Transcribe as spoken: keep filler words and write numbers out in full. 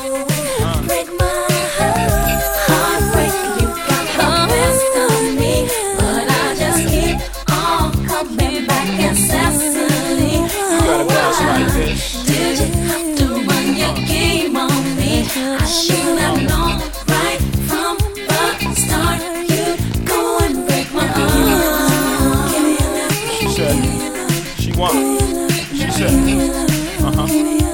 break my heart. Heartbreak, you got the best of me, but I just keep on coming back incessantly. You gotta bounce like this. Did you have to run your game on me? I should have known right from the start. You'd go and break my heart. She said, she won. She said, uh huh.